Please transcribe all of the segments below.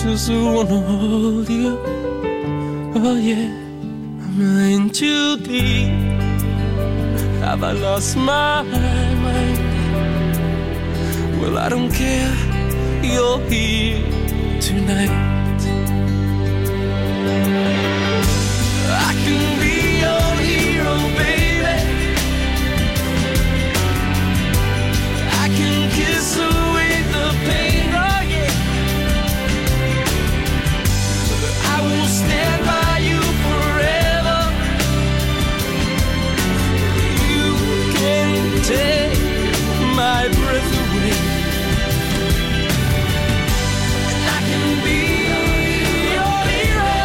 just wanna hold you. Oh yeah, I'm in too deep. Have I lost my mind? Well, I don't care, you're here tonight. I can be your hero, baby. I can kiss away the pain, oh yeah. I will stand by you forever. You can take my breath away. And I can be your hero.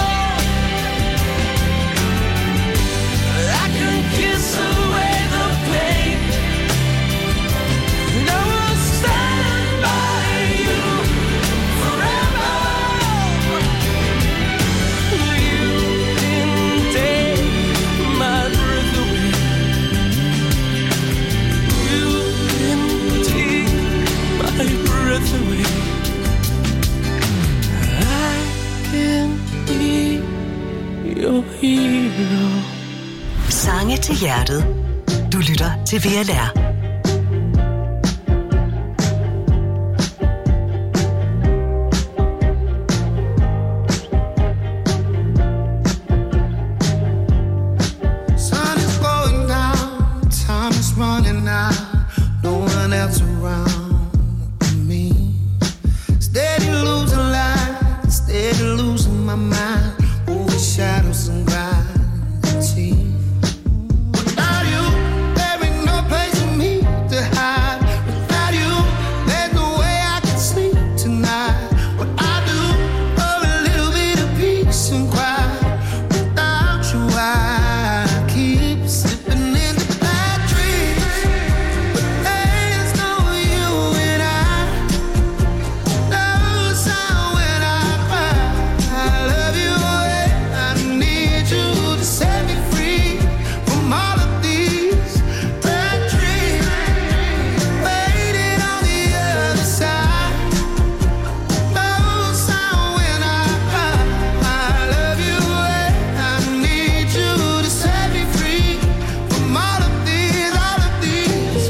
I can kiss away the pain. And I will stand by you forever. You can take my breath away. You can take my breath away. I can be your hero. Sange til hjertet. Du lytter til VLR. Sun is going down, time is running out, no one else around me. Steady losing light, steady losing my mind, over shadows and gravity. Without you, there ain't no place for me to hide. Without you, there's no way I can sleep tonight. What I do for a little bit of peace and quiet. Without you, I keep slipping into bad dreams. But there's no you and I. No sound when I cry. I love you and I need you to set me free from all of these bad dreams. Waiting on the other side. No sound when I cry. I love you and I need you to set me free from all of these bad dreams.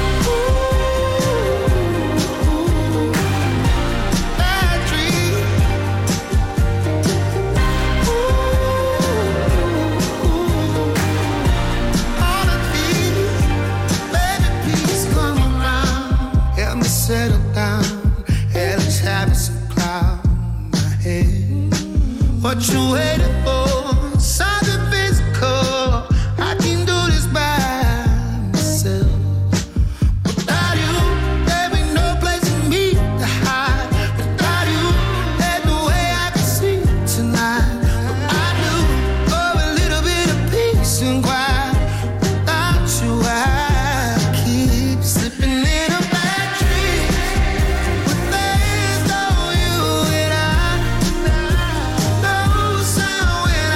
All of these, baby, please come around. Help me settle down. Hell is having some cloud in my head. What you waiting for? Something physical. I can do this by myself. Without you, there ain't no place for me to hide. Without you, there's no way I can sleep tonight. What I do for a little bit of peace and quiet. Without you, I keep slipping into bad dreams. But there's no you and I. No sound when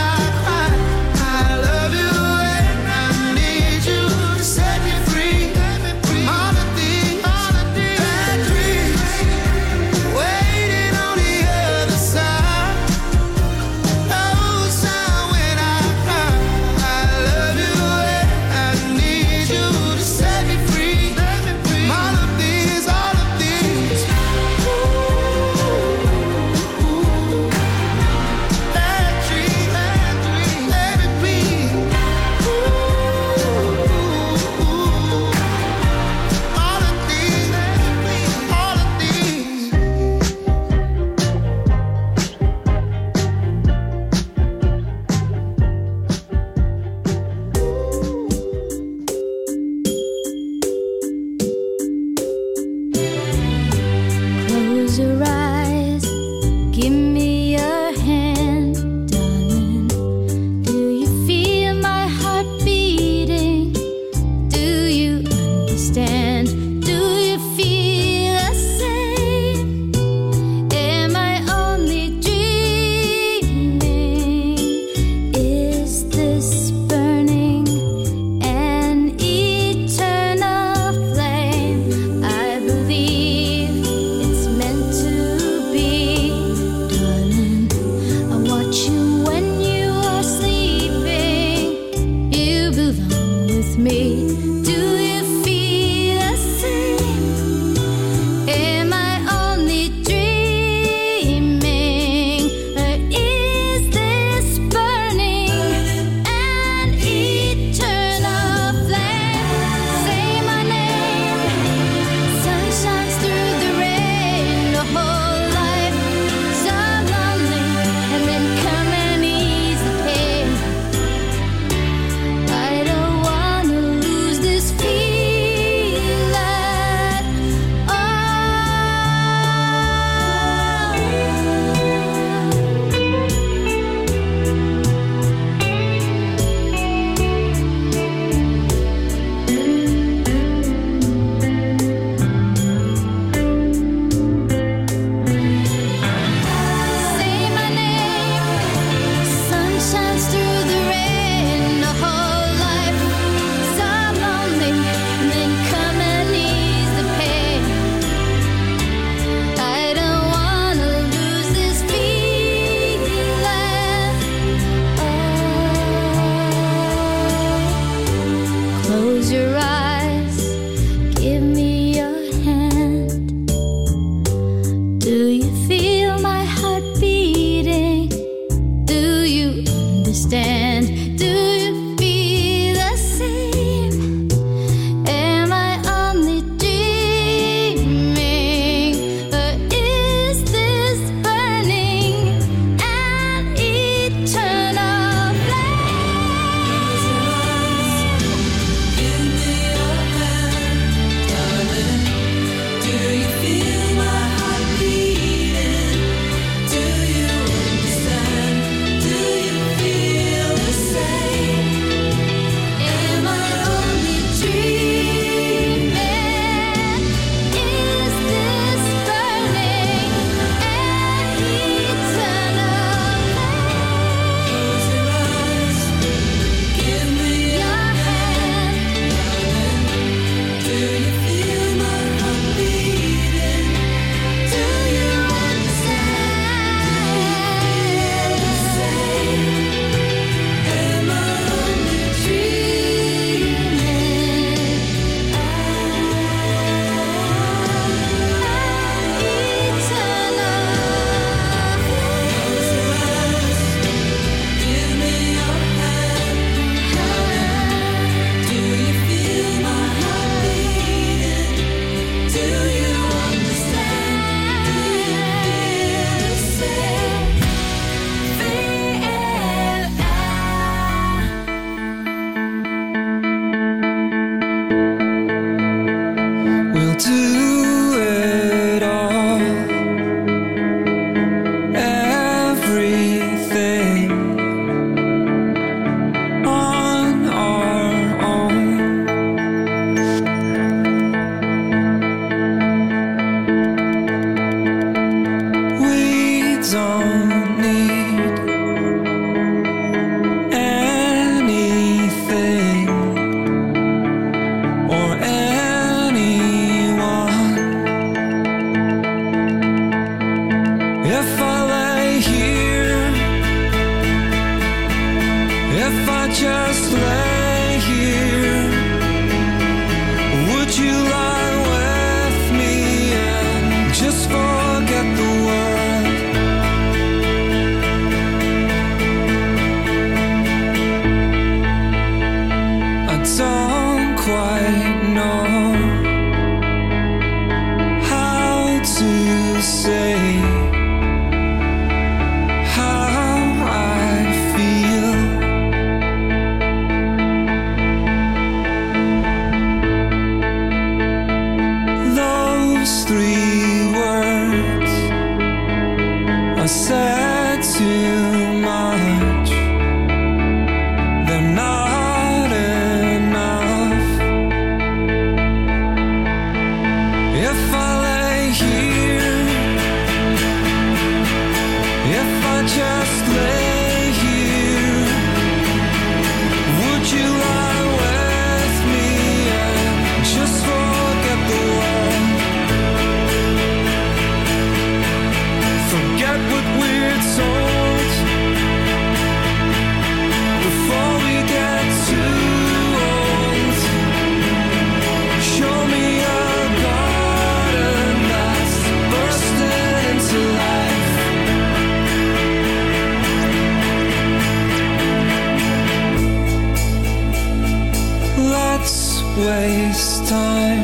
waste time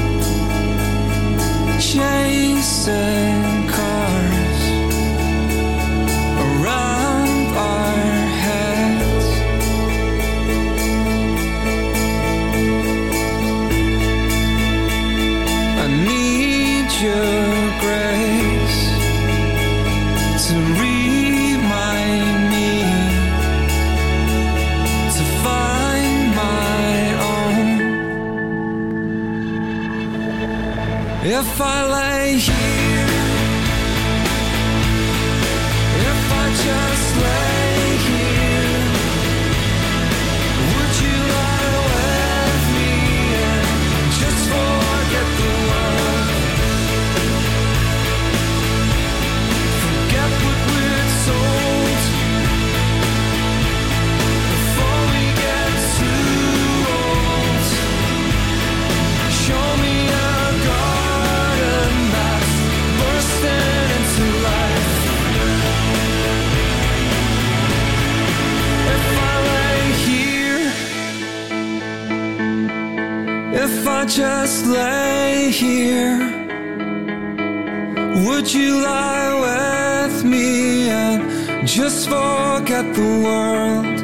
chasing cars around our heads. I need your grace to remind me to find my own. If I lay here, if I just lay here, would you lie with me and just forget the world? Forget what we're told before we get too old. Show me a garden that's bursting into life. If I lay here, if I just lay here, would you lie with me and just forget the world?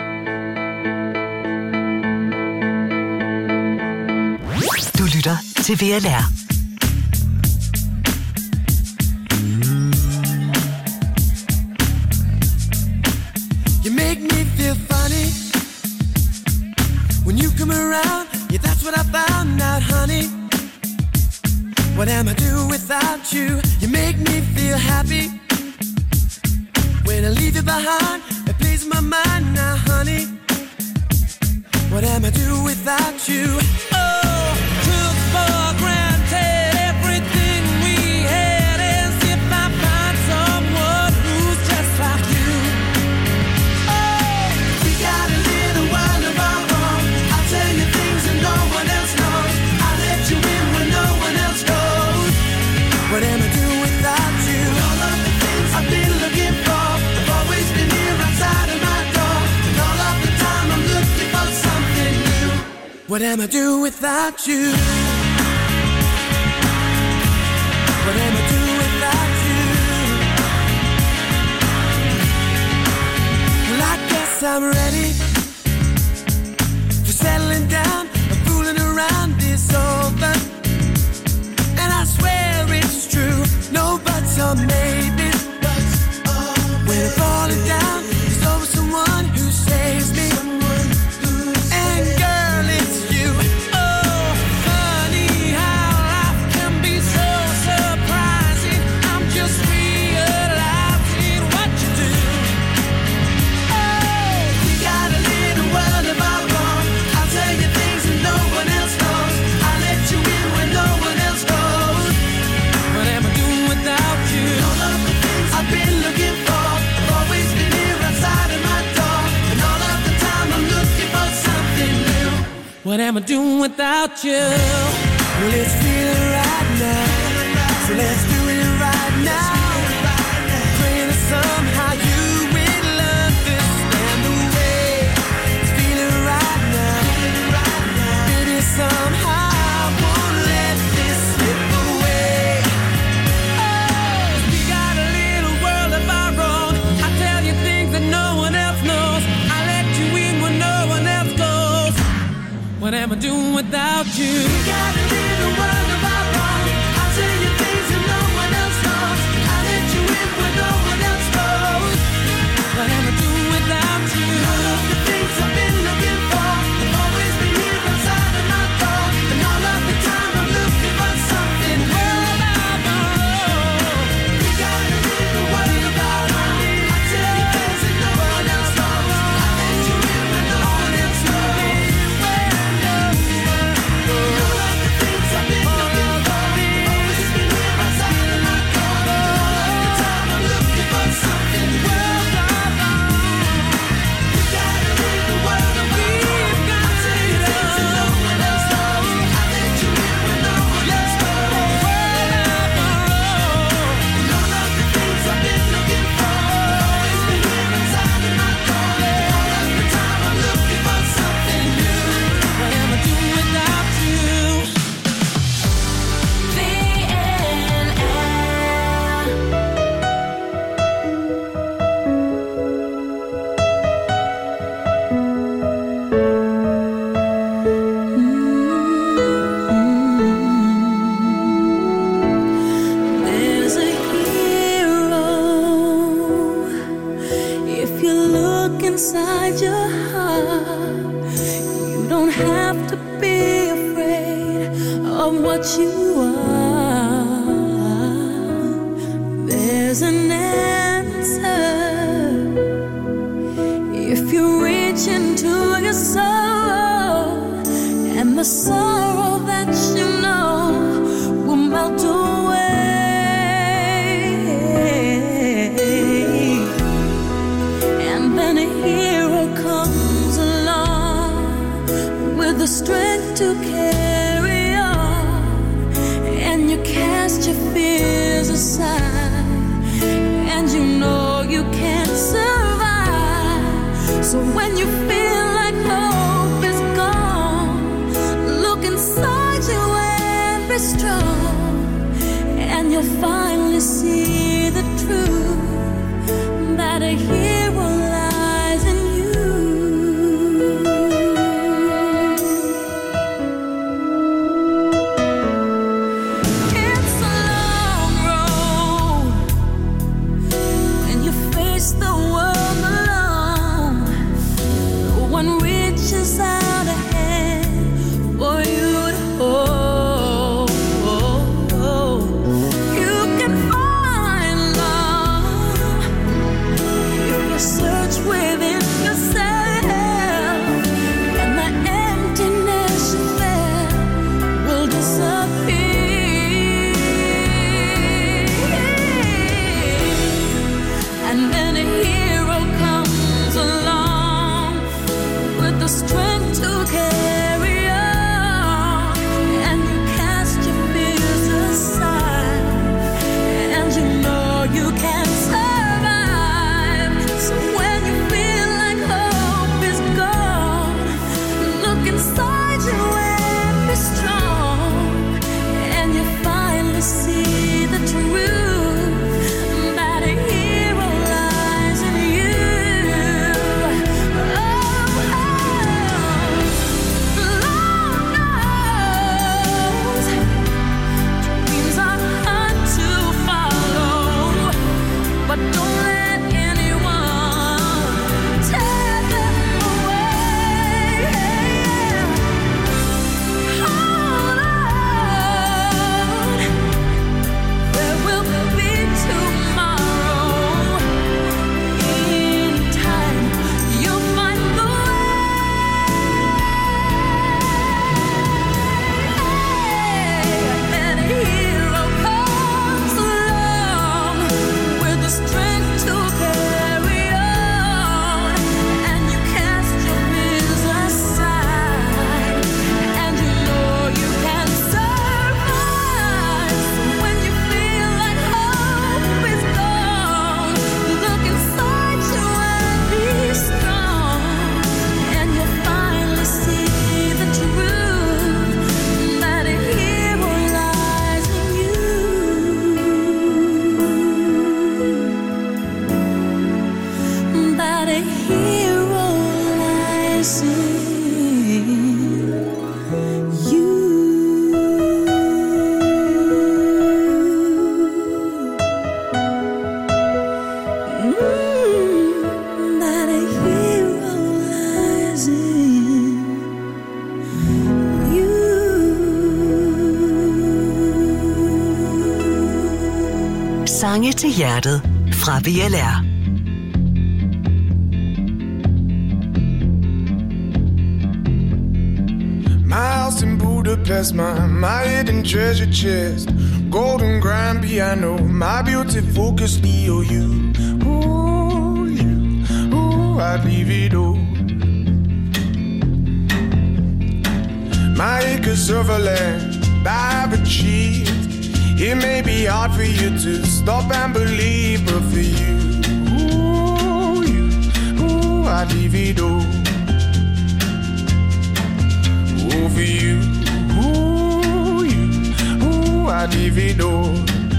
Du lytter til VLR. You make me feel funny when you come around. Yeah, that's what I found out, honey. What am I do without you? You make me feel happy When I leave you behind, it plays my mind now, honey. What am I do without you? Oh, took for granted everything we had, as if I find someone who's just like you. Oh, we got a little world of our own. I'll tell you things that no one else knows. I'll let you in when no one else goes. What am I do without you? All of the things I've been looking for have always been here outside of my door. And all of the time I'm looking for something new. What am I do without you? What am I do without you? Well, I guess I'm ready for settling down. I'm fooling around is over, and I swear it's true. No buts or maybes. When I'm falling down, there's always someone who saves me. And girl, it's you. Oh, funny how life can be so surprising. I'm just realizing what you do. Oh, we got a little world of our own. I'll tell you things that no one else knows. I'll let you in when no one else goes. What am I doing without you? All of the things I've been looking for have always been here outside of my door. And all of the time I'm looking for something new. What am I doing without you? Well, let's feel it right now. So let's do it right now. Praying that somehow you will understand the way it's feeling right now. Maybe somehow I won't let this slip away. Oh, we got a little world of our own. I tell you things that no one else knows. I let you in when no one else goes. What am I doing without you? We got a little world of our own. I'll tell you things that no one else knows. I let you in when no one else goes. What am I doing without you? All of the things I've been looking for have always been here outside of my door. And all of the time I'm looking for something new. We got a little world of our own. I'll tell you things that no one else knows. I let you in when no one else knows. All of the things I've been looking for have always been here outside of my door. All of the time I'm looking for something new. We got a little world of our own. I'll tell you things that no one else knows. I let you in when no one else goes. And all of the things I've been looking for have always been here outside of my door. All of the time I'm looking for something new. What am I doing without you? There's a hero. If you look inside your heart, you don't have to be afraid of what you are. There's an answer if you reach into your soul, and the sorrow that you know will melt away. And then a hero comes along with the strength to carry on, and you cast your fears aside, and you know you can't survive. So when you feel like hope is gone, look inside you and be strong, and you'll finally see the truth that a hero lies in you. It's a long road when you face the world alone. No one reaches out a hand for you to hold. You can find love and then a hero comes along with the strength to carry on, and you cast your fears aside, and you know you can survive. So when you feel like hope is gone, look inside you and be strong, and you finally see the truth that a hero lies in you. Lord knows dreams are hard to follow, but don't let anyone tear them away. Hold on, there will be tomorrow. In time, you'll find the way. And a hero comes along with the strength to carry on, and you cast your fears aside, and you know you can survive. So when you feel like hope is gone, look inside you and be strong, and you'll finally see the truth that a hero lies in you. That a hero lies in you. That a hero lies in you. Sange til hjertet fra VLR. My house in Budapest, my hidden treasure chest, golden grand piano, my beauty focused EOU. Ooh, you, ooh, I'd leave it all. My acres of land I've achieved. It may be hard for you to stop and believe, but for you, ooh, I'd leave it all. Ooh, for you, ooh, I'd leave it all.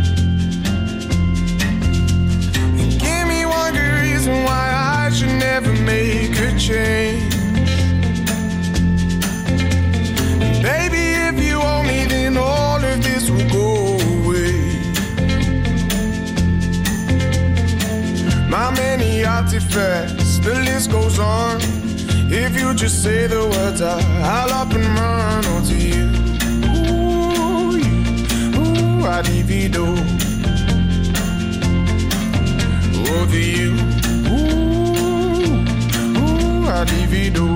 And give me one good reason why I should never make a change. Baby, if you owe me, then all of this will go away. My many artifacts, the list goes on. If you just say the words, I'll up and run onto you. Ooh, I'd leave it all. Oh, to you. Ooh, I'd leave it all.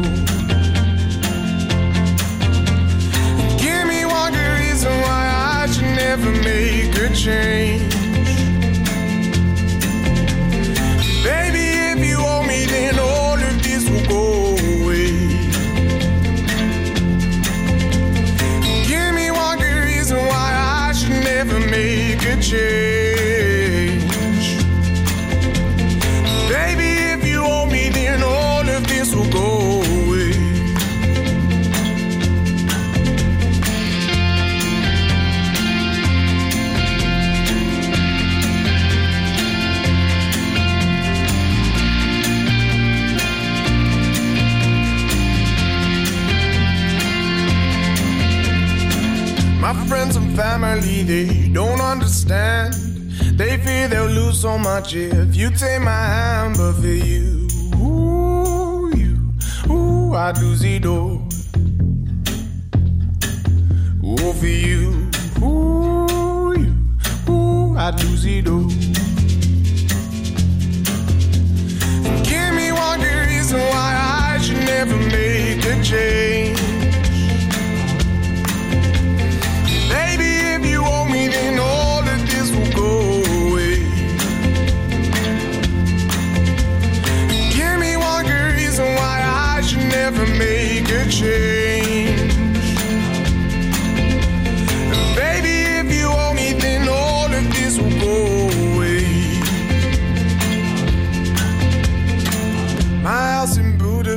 Give me one good reason why I should never make a change. Baby, if you owe me, then all of this will go away. Give me one good reason why I should never make a change. Baby, if you owe me, then all of this will go away. My friends and family, they don't understand. They fear they'll lose so much if you take my hand. But for you, I'd lose it all. Oh, for you, I'd lose it all. Give me one good reason why I should never make a change. Baby, if you owe me, then all of this will go away.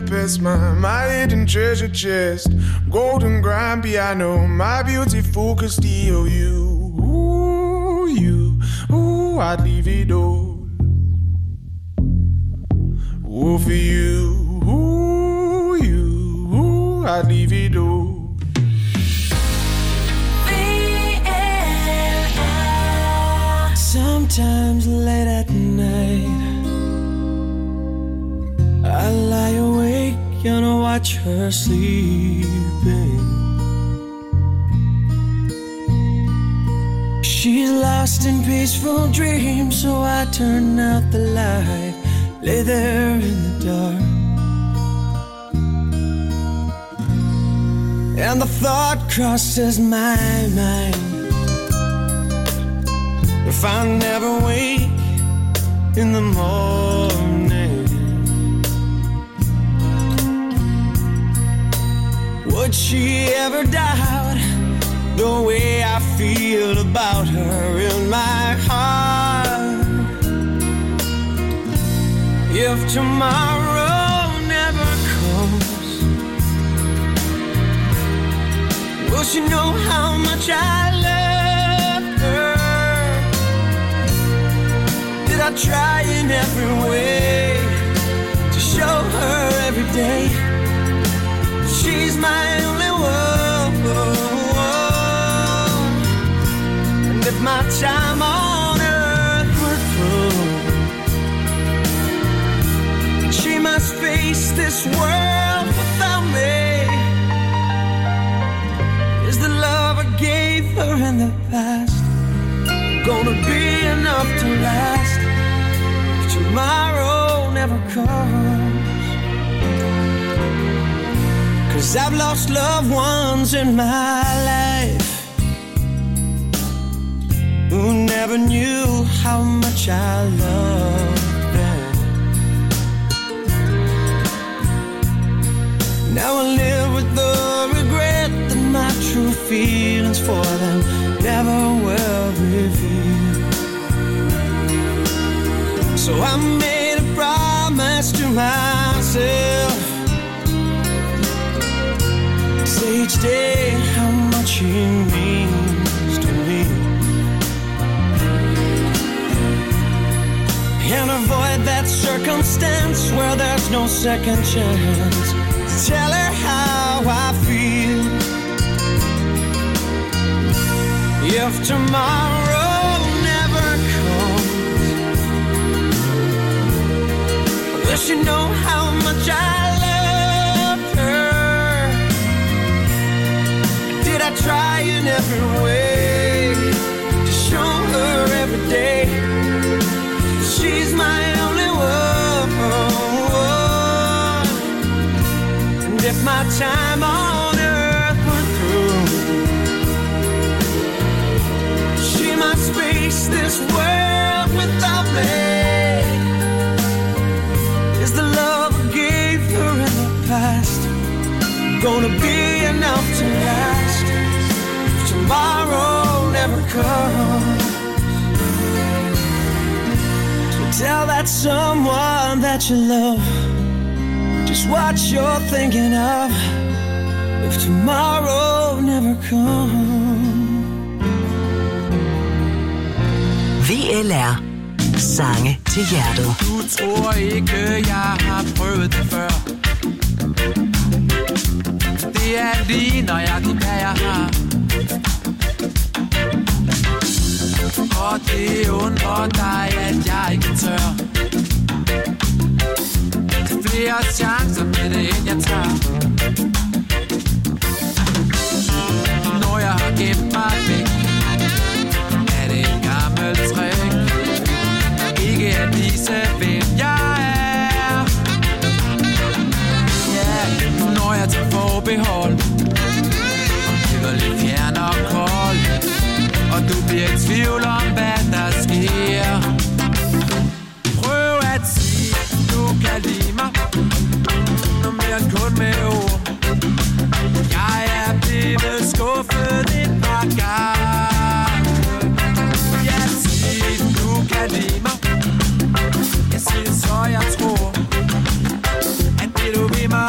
Budapest, my hidden treasure chest. Golden grand piano, my beautiful Castillo. I'd leave it all. Oh, for you, I'd leave it all. Sometimes late at night I lie awake and I watch her sleeping. She's lost in peaceful dreams, so I turn out the light, lay there in the dark. And the thought crosses my mind, if I never wake in the morning, would she ever doubt the way I feel about her in my heart? If tomorrow never comes, will she know how much I love her? Did I try in every way to show her every day she's my only one? And if my time on earth were through, she must face this world without me. Is the love I gave her in the past gonna be enough to last if tomorrow never comes? 'Cause I've lost loved ones in my life who never knew how much I loved them. Now I live with the regret that my true feelings for them never will reveal. So I made a promise to myself, say each day how much he means to me, and avoid that circumstance where there's no second chance. Tell her how I feel. If tomorrow never comes, will she know how much I love her? Did I try in every way to show her every day she's my only one? And if my time on earth were through, she must face this world without me. Is the love I gave her in the past gonna be enough to last if tomorrow never comes? So tell that someone that you love just what you're thinking of if tomorrow never comes. VLR. Sange til hjertet. Du tror ikke, jeg har prøvet det før. Det er lige nøjagtigt, hvad jeg har. Og det undrer dig, at jeg ikke tør. Flere chancer med det, end jeg tager. Når jeg har gemt mig væk, er det en gammel trick. Ikke at vise, hvem jeg er. Ja, når jeg tager forbehold og bliver lidt fjern og kold, og du bliver i tvivl om, hvad der sker. Prøv at sige, du kan lide mig, noget mere end kun med ord. Jeg er blevet skuffet et par gange. Jeg siger, du kan lide mig. Jeg siger så, jeg tror, at det du vil mig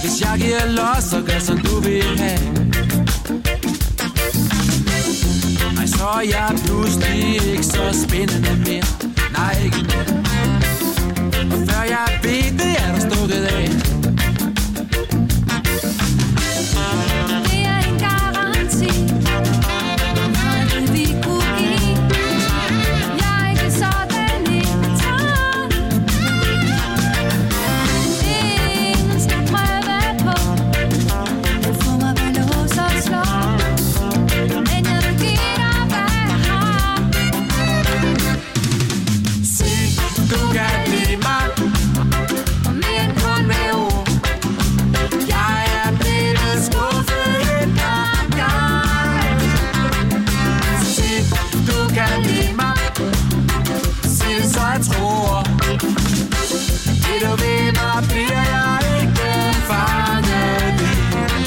Hvis jeg giver los, så gør som du vil have. Nej, så er jeg pludselig ikke så spændende mere. Nej, ikke mere. Og før jeg ved det, er der stukket af. Det er en garanti, noget vi kunne give. Jeg er ikke sådan en tand. Ingen skal prøve på at få mig ved lås og slå. Men jeg vil give dig, hvad jeg har. Se, du kan lide mig. Og mere end kun med ord. Jeg er blevet skuffet et par gange. Se, du kan lide mig. Se, så jeg tror. Det du ved mig, bliver jeg ikke fanget i.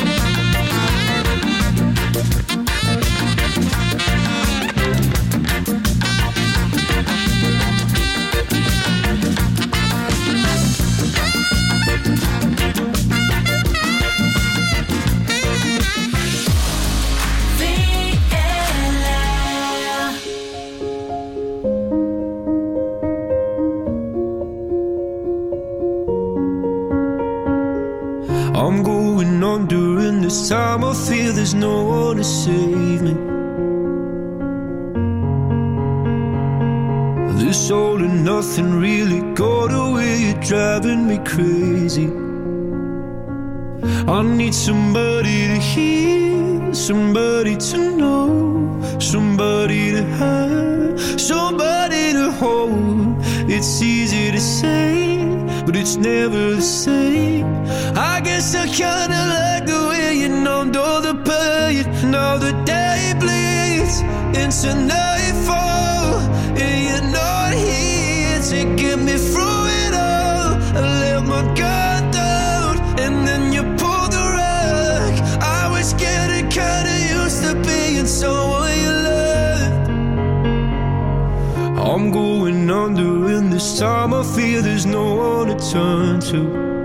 I'm going on during this time. I feel there's no one to save me. This all and nothing really got away. You're driving me crazy. I need somebody to hear, somebody to know, somebody to have, somebody to hold. It's easy to say, but it's never the same. I guess I kinda like the way you numbed all the pain. Now the day bleeds into nightfall, and you're not here to get me through it all. I let my guard down, and then you pulled the rug. I was getting kinda used to being someone you loved. I'm going under, and this time I feel there's no one to turn to.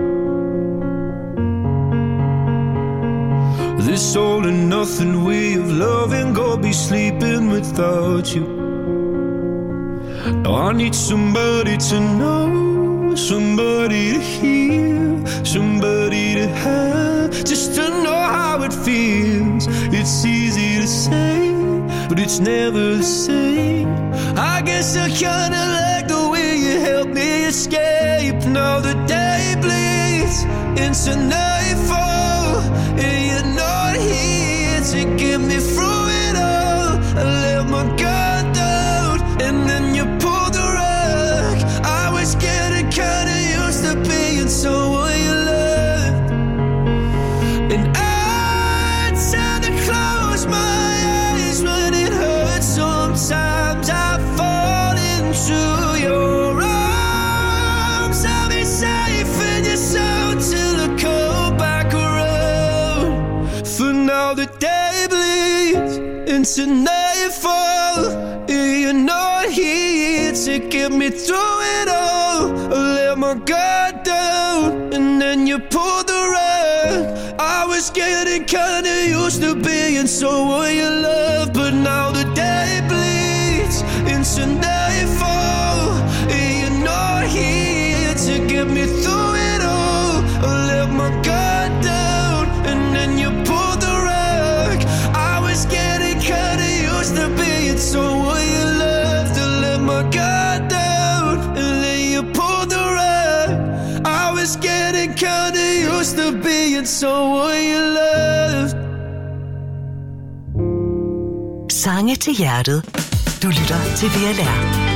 This all and nothing way of loving, go be sleeping without you. Now I need somebody to know, somebody to hear, somebody to have, just to know how it feels. It's easy to say, but it's never the same. I guess I kinda like the way you help me escape. Now the day bleeds into nightfall, and you're not here to get me through it all. I let my guard down, and then you pulled the rug. I was getting kinda used to being someone you loved, and I tend to close my eyes when it hurts. Sometimes I fall into your arms. I'll be safe in your soul till I come back around. For now the day bleeds into nightfall, and you're not here to get me through it all. I let my guard down, and then you pulled the rug. I was getting kinda used to being someone you love, but now the day bleeds into nightfall, and you're not here to get me through it all. I let my guard down, and then you pulled the rug. I was getting kinda used to being someone you loved. I let my guard down, and then you pulled the rug. I was getting kinda used to being someone you loved. Sange til hjertet. Du lytter til VLR.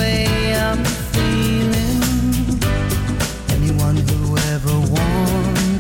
Anyone who ever warned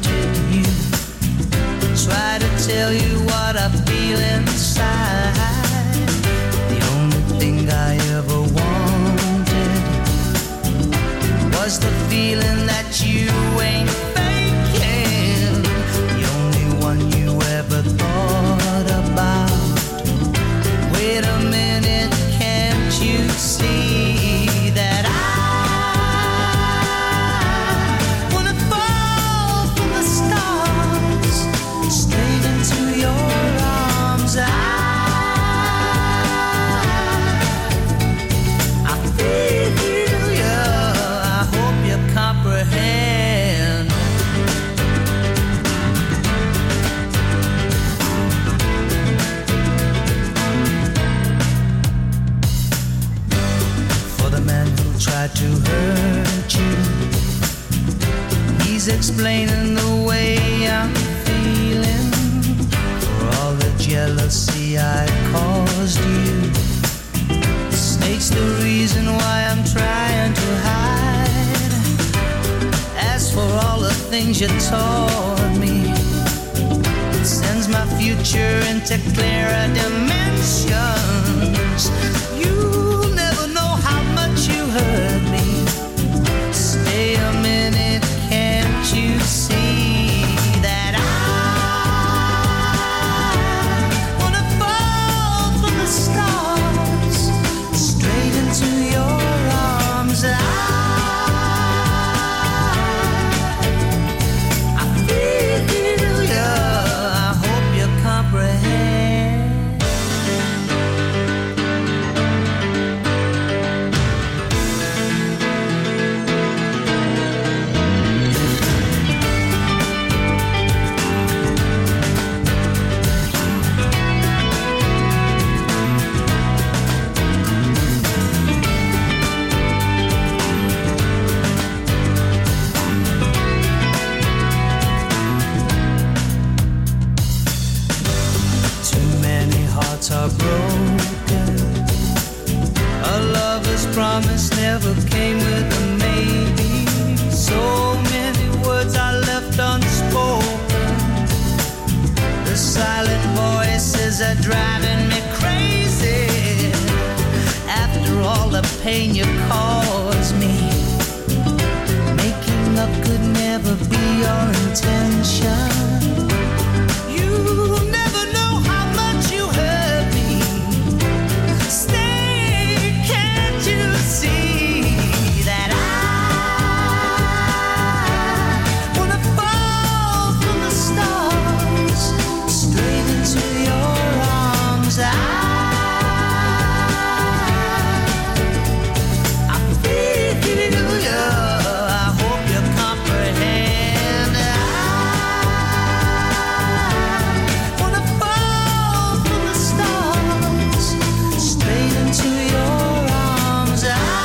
to hurt you. He's explaining the way I'm feeling for all the jealousy I caused you. The snake's the reason why I'm trying to hide. As for all the things you taught me, it sends my future into clearer dimensions. You'll never know how much you hurt me. Stay a minute, can't you see that I wanna fall from the stars straight into your arms? I feel you, I hope you comprehend. Too many hearts are broken. A lover's promise never came with a maybe. So many words are left unspoken. The silent voices are driving me crazy. After all the pain you caused me, making up could never be your intention. You'll never know how much you hurt me. Stay, can't you see that I wanna fall from the stars straight into your arms? I feel you, I hope you comprehend. I wanna fall from the stars straight into your arms.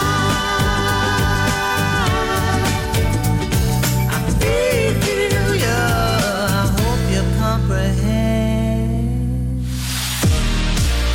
I feel you, I hope you comprehend.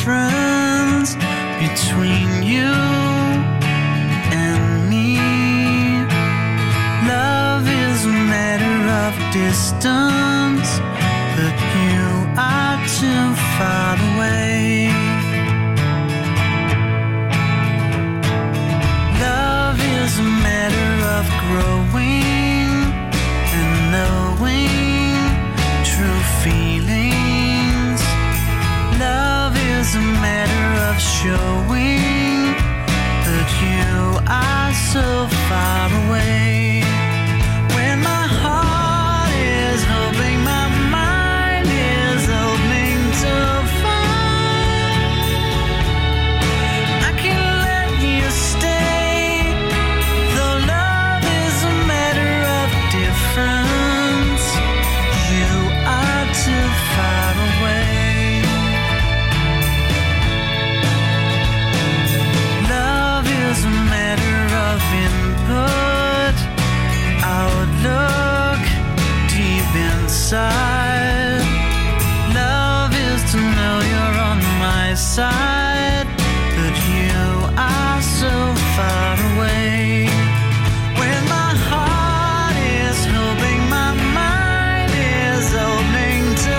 difference between you and me. Love is a matter of distance, but you are too far away. Love is a matter of growing and knowing true feelings. Love is a matter of showing that you are so far away. When my heart is hoping, my mind is opening to find I can let you stay, though love is a matter of difference. You are too far away. Love is a matter of input, outlook, deep inside. Love is to know you're on my side, but you are so far away. When my heart is hoping, my mind is opening to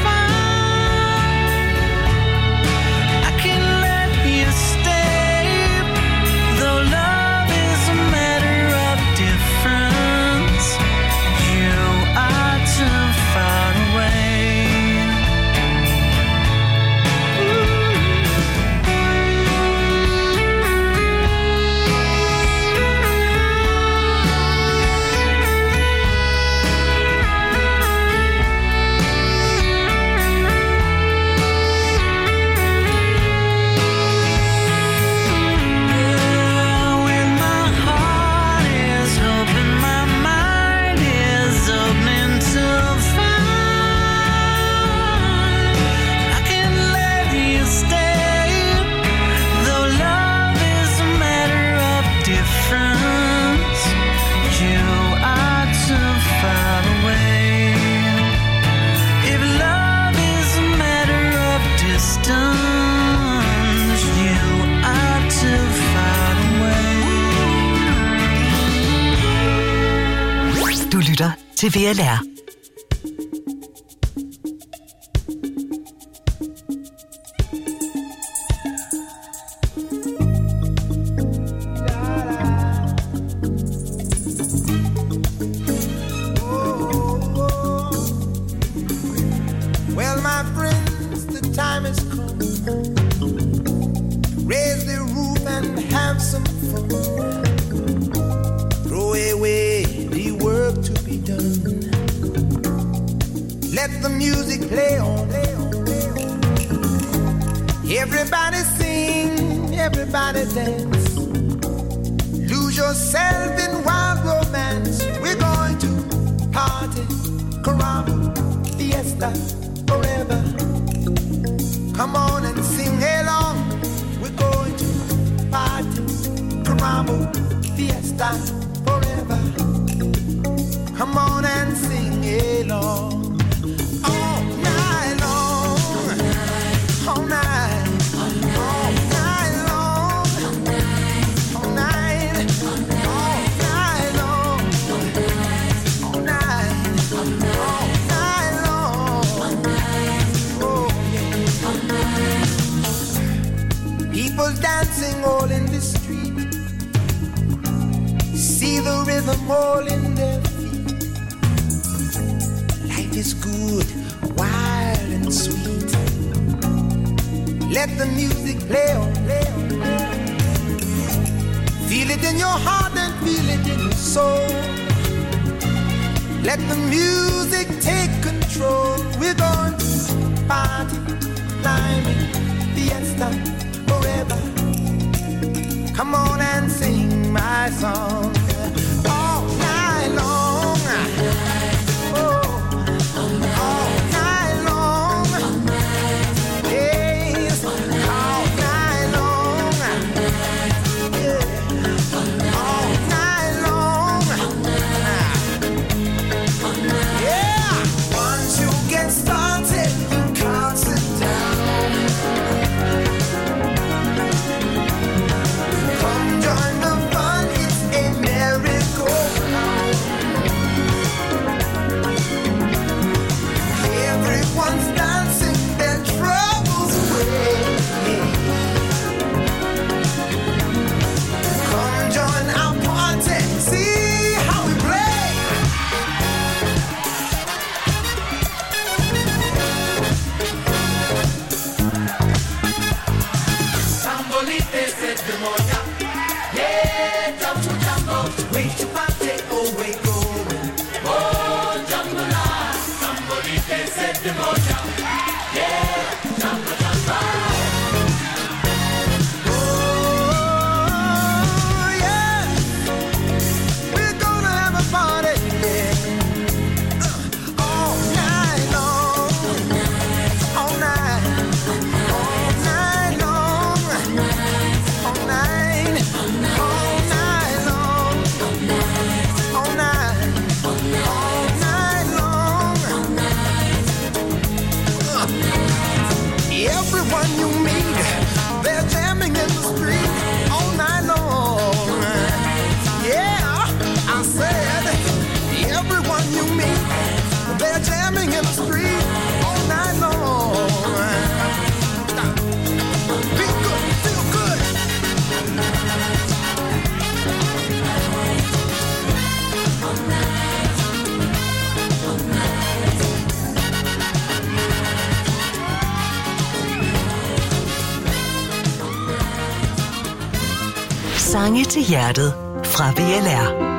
find I can let you stay, though love is a matter of difference. You are too far away. When my heart is hoping, my mind is opening to find I can let you stay, though love is a matter of difference. You are too far away. If love is a matter of distance, you are too far away. Du lytter til VLR. Well, my friends, the time has come. Raise the roof and have some fun. Throw away the work to be done. Let the music play on. Everybody sing, everybody dance. Lose yourself in wild romance. We're going to party, caramba, fiesta, forever. Come on and sing along. We're going to party, caramba, fiesta, forever. Come on and sing along. All night long, all night, all night long, all night, all night long, all night, all night long. Oh yeah. People dancing all in the street. See the rhythm all in their feet. Life is good, wild and sweet. Let the music play on, play on, play on. Feel it in your heart and feel it in your soul. Let the music take control. We're going to party, climbing, fiesta, forever. Come on and sing my song all night long. Oh, all night long. Yes, all night long. Yeah, all night long. Yeah, once you get started, you can't sit down. Sange til hjertet fra VLR.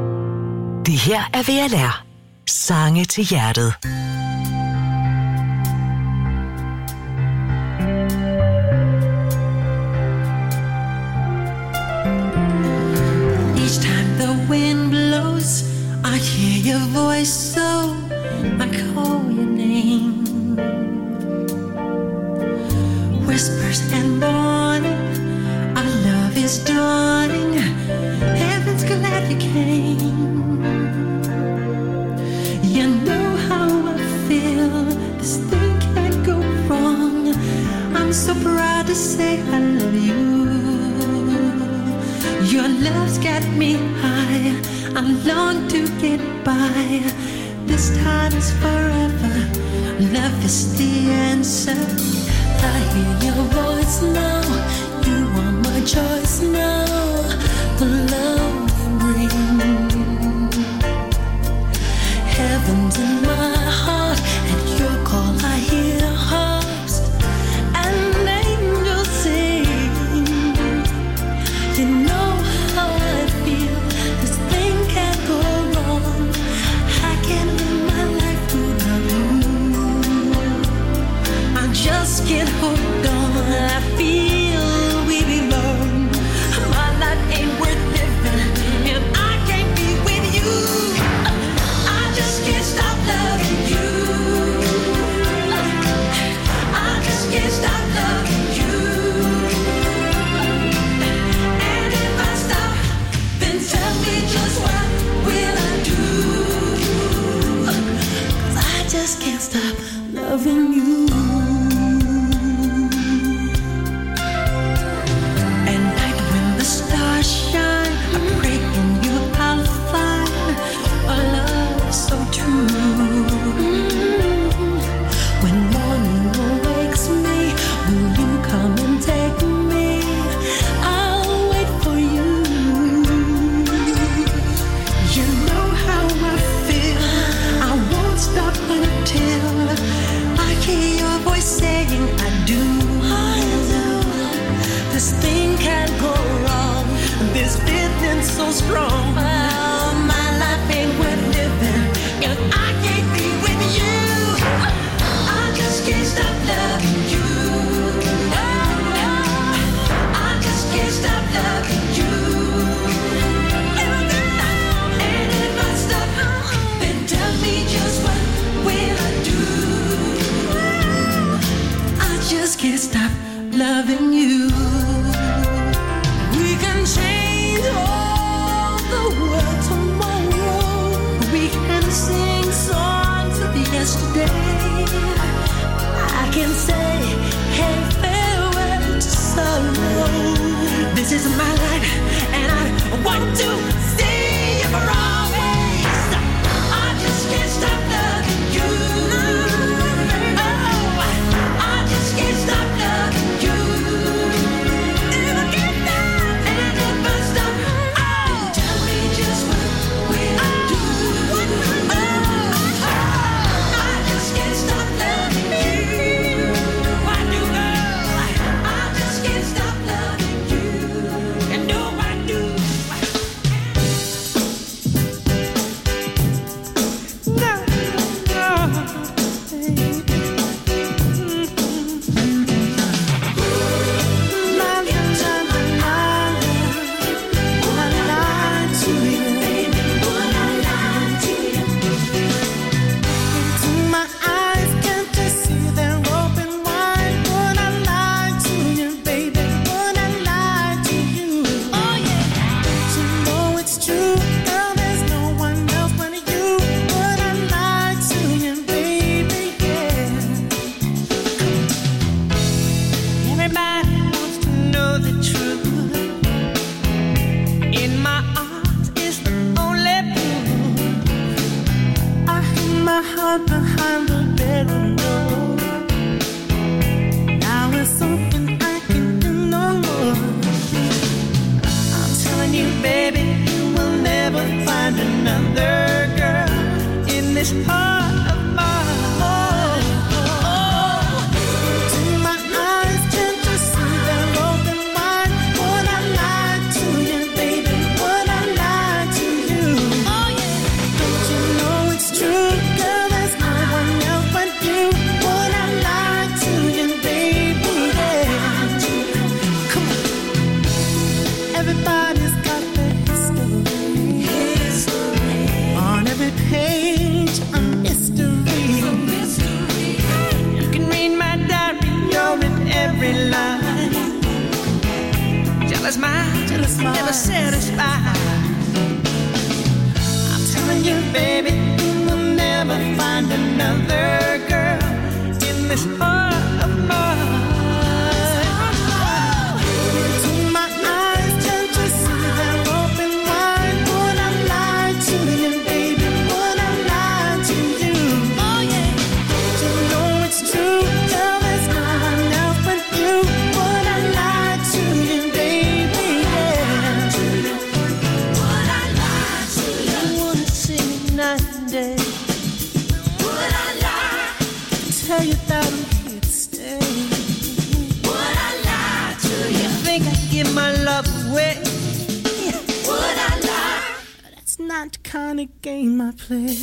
Her er VLR. Sange til hjertet. whispers and morning. Our love is dawning. Heaven's glad you came. You know how I feel. This thing can't go wrong. I'm so proud to say I love you. Your love's got me high. I long to get by. This time is forever. Love is the answer. I hear your voice now. You are my choice now. The love you bring. Heaven's in my heart. At your call I hear harps and angels sing. You know how I feel. This thing can't go wrong. I can't live my life without you. I just can't hold on. I feel we belong. My life ain't worth living if I can't be with you. I just can't stop loving you. I just can't stop loving you. And if I stop, then tell me just what will I do? 'Cause I just can't stop loving you. At night when the stars shine, I pray in you I'll find a love so true. When morning awakes me, will you come and take me? I'll wait for you. You know how I feel. I won't stop until I hear your voice saying I do. This thing can't go wrong. This feeling's so strong. Oh, my life ain't worth living if I can't be with you. I just can't stop loving you. I just can't stop loving you. And if I stop, then tell me just what will I do? I just can't stop loving you. We can change all the world tomorrow. We can sing songs of yesterday. I can say, hey, farewell to sorrow. This is my life, and I want to see you for always. I just can't stop loving you. Oh, I just can't stop loving you. If I can't stop, and if I stop, then tell me just what will I do? I just can't stop loving you. I do, girl. I just can't stop loving you. And no, I do. Everybody wants to know the truth. In my arms is the only proof. I hid my heart behind the bedroom door. Now it's something I can do no more. I'm telling you, baby, you will never find another girl in this heart of mine. My eyes tend to see their open wide. Would I lie to you, baby? Would I lie to you? Oh yeah. Don't you know it's true, girl? There's no one else but you. Would I lie to you, baby? Yeah. Come on. Everybody's got their history. On every page, satisfied. I'm telling you, baby, you will never find another girl in this heart of mine. Into my eyes, can't you see they're open wide? Would I lie to you, baby? Would I lie to you? Oh yeah. You know it's true, girl, there's no one else but you. Would I lie to you, baby? Yeah. Would I lie to you? I wanna see you night and day. Would I lie? Tell you that I'm here to stay. Would I lie to you? Think I'd give my love away? Would I lie? That's not the kind of game I play.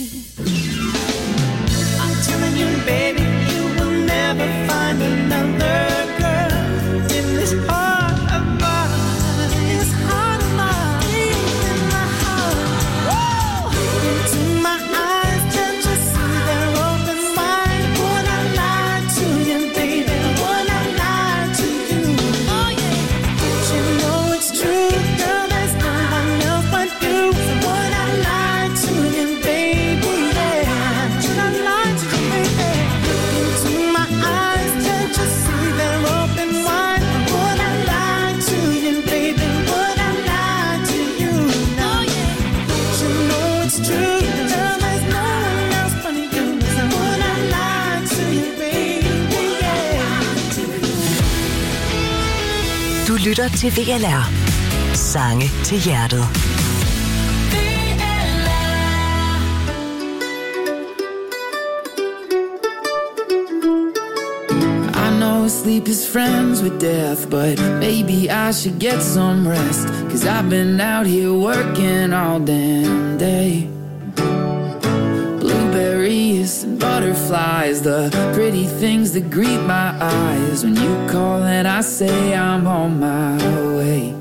I'm telling you, baby, you will never find another girl in this heart of mine. This heart of mine, deep in my heart. Into my eyes, can't you see they're open wide? Would I lie to you, baby? Would I lie to you? Oh yeah. You know it's true, girl, there's no one else but you. So would I lie to you, baby? Yeah. Should I lie to you, baby? Into my eyes, can't you see they're open wide? Would I lie to you, baby? Would I lie to you? Oh yeah. You know it's true, girl, there's no one else but you. So would I lie to you, baby? Yeah. Du lytter til VLR. Sange til hjertet. I know sleep is friends with death, but maybe I should get some rest. 'Cause I've been out here working all damn day. Blueberries and butterflies, the pretty things that greet my eyes. When you call and I say I'm on my way.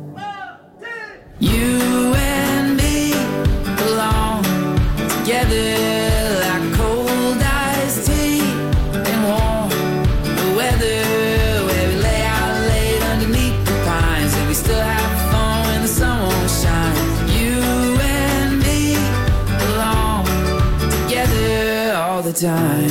You and me belong together like cold iced tea and warm weather, where we lay out late underneath the pines and we still have fun when the sun won't shine. You and me belong together all the time.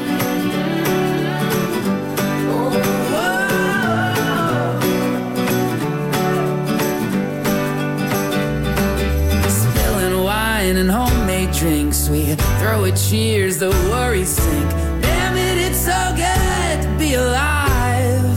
Spilling wine and homemade drinks, we throw a cheers, the worries sink. Damn it, it's so good to be alive.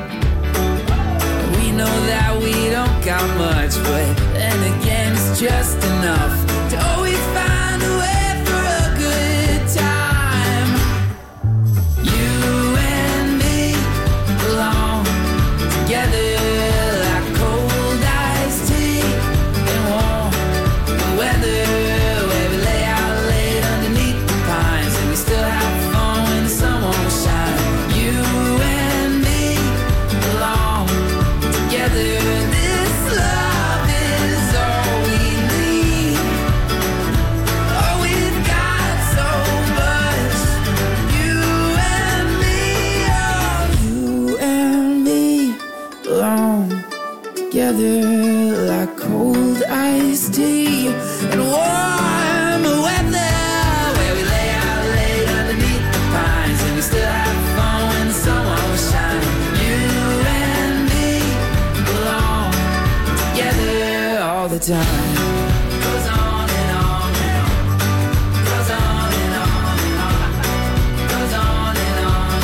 We know that we don't got much, but then again it's just enough to always find a way for a good time. You and me belong together like cold iced tea and warm weather, where we lay out late underneath the pines and we still have fun when the sun won't shine. You and me belong together. This love is all we need. Oh, we've got so much. You and me, oh, you and me belong together like cold iced tea and warm weather, where we lay out late underneath the pines and we still have fun when the sun won't shine. You and me belong together all the time. Goes on and on and on. Goes on and on and on. Goes on and on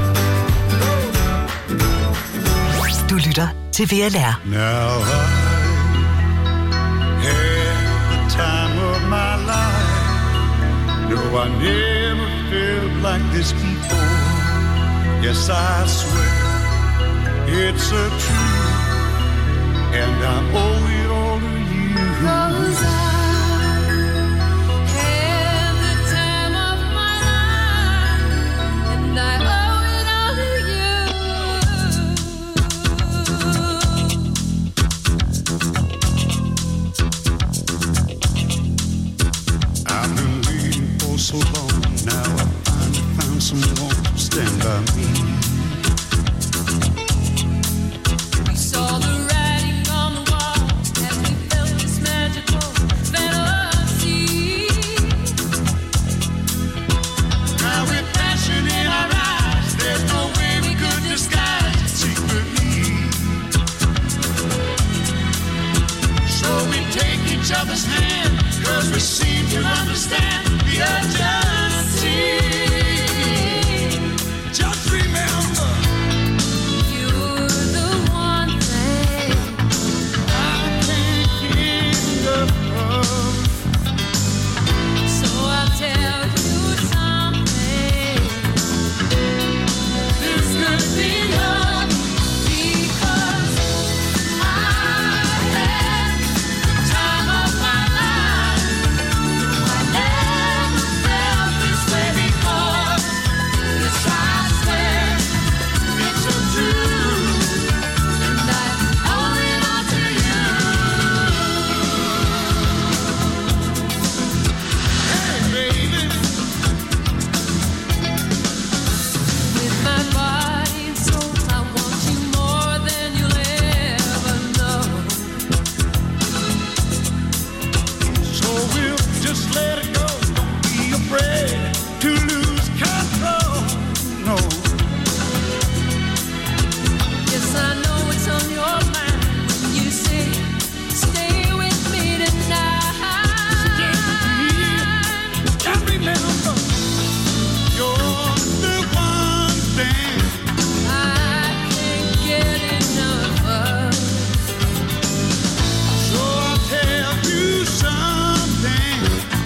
and on. Du lytter til VLR. Now I had the time of my life. No, I never felt like this before. Yes, I swear it's a truth, and I owe it all to you. 'Cause I had the time of my life, and I owe it all to you. I've been waiting for so long. Now I finally found someone to stand by me. We saw the writing on the wall. you'll understand the urgency. Just remember, You're the one thing I can't give up. So I'll tell you something. This could be love because I had the time of my life. I never felt this way before. Yes, I swear it's so true, and I owe it all to you. Hey, baby. with my body and soul. I want you more than you'll ever know. So we'll just let it go. Don't be afraid to lose control. No, Yes, I know it's on your mind when you say, stay with me tonight. and remember, you're the one thing I can't get enough of. So I'll tell you something.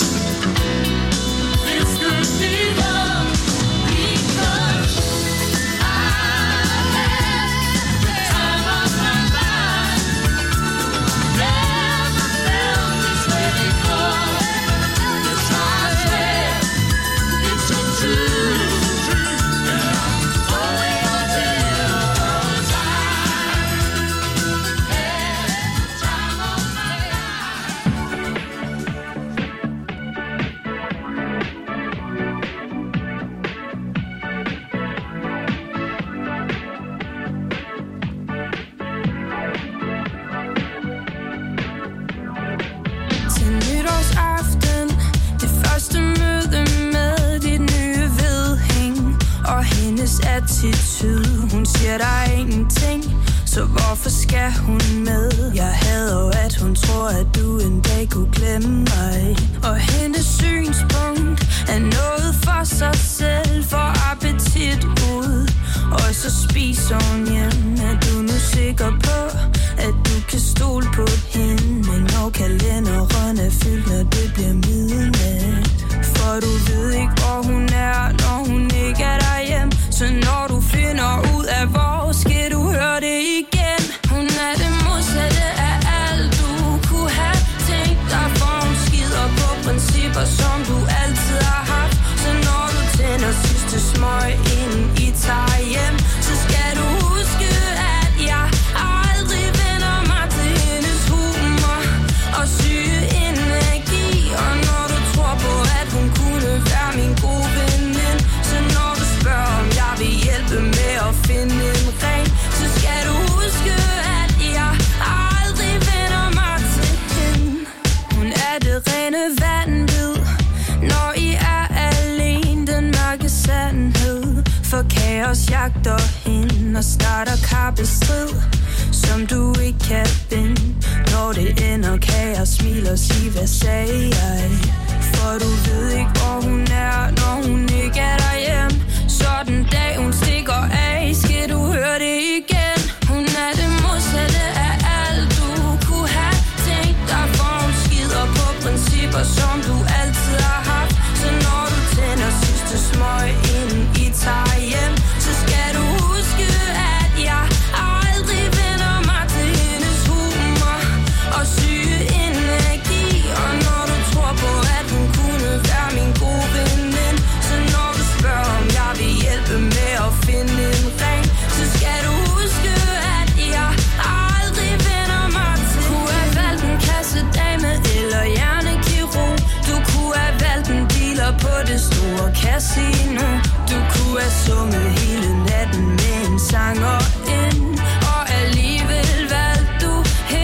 This could be love because I had the time of my life. Never felt this way before. Yes, I swear it's so true, and I owe it all to you 'cause I had the time of my life. Til nytårsaften, det første møde med dit nye vedhæng og hendes attitude. Hun siger der er ingenting, så hvorfor skal hun med? Jeg hader jo, at hun tror, at du en dag kunne glemme mig. Og hendes synspunkt er noget for sig selv, for appetit ud. Og så spiser hun hjem. Er du nu sikker på, at du kan stole på hende? Men når kalenderen er fyldt, når det bliver midnat. For du ved ikke, hvor hun er, når hun ikke er derhjemme. Så når du finder ud af, hvor skal du høre det igen. Hun er det modsatte af alt, du kunne have tænkt dig. For hun skider på principper, som du altid har haft. Så når du tænder sidste smøg, inden I tager hjem, så skal du huske, at jeg aldrig vender mig til hendes humor og syge energi. Og når du tror på, at hun kunne være min gode veninde, så når du spørger, om jeg vil hjælpe med at finde en ring, så skal du huske, at jeg aldrig vender mig til hende. Hun er det rene vanvid, når I er alene, den mørke sandhed. For kaos jagter hende og starter kappestrid, som du ikke kan vinde. Når det ender, kan jeg smile og sige, hvad sagde jeg? For du ved ikke, hvor hun er, når hun ikke er derhjemme. Så den dag hun stikker af, skal du høre det igen. Hun er det modsatte af alt, du kunne have tænkt dig. For hun skider på principper, som du altid har haft. Så når du tænder sidste smøg, inden I tager hjem, så skal du huske, at jeg aldrig vender mig til hendes humor og syge energi. Og når du tror på, at hun kunne være min gode veninde, så når du spørger, om jeg vil hjælpe med at finde en ring, så skal du huske, at jeg aldrig vender mig til. Kunne have valgt en kassedame eller hjernekirurg. Du kunne have valgt en dealer på det store casino. Du kunne have sunget hele natten med en sanger ind, og alligevel valgte du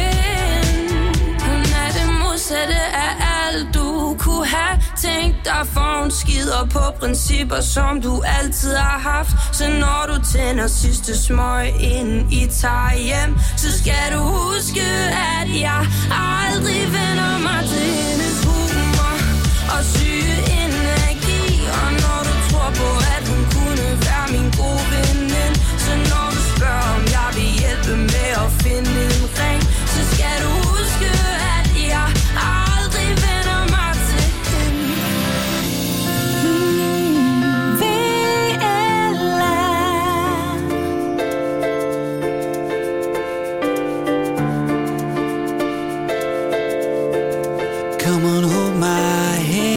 hende. Hun er det modsatte af alt, du kunne have tænkt dig. For hun skider på principper, som du altid har haft. Så når du tænder sidste smøg, inden I tager hjem, så skal du huske, at jeg aldrig vender mig til hendes humor og syge energi. Og når du tror på, at hun kunne være min gode veninde, så når du spørger, om jeg vil hjælpe med at finde en ring, så skal du huske, at jeg aldrig vender mig til hende. Come on, hold my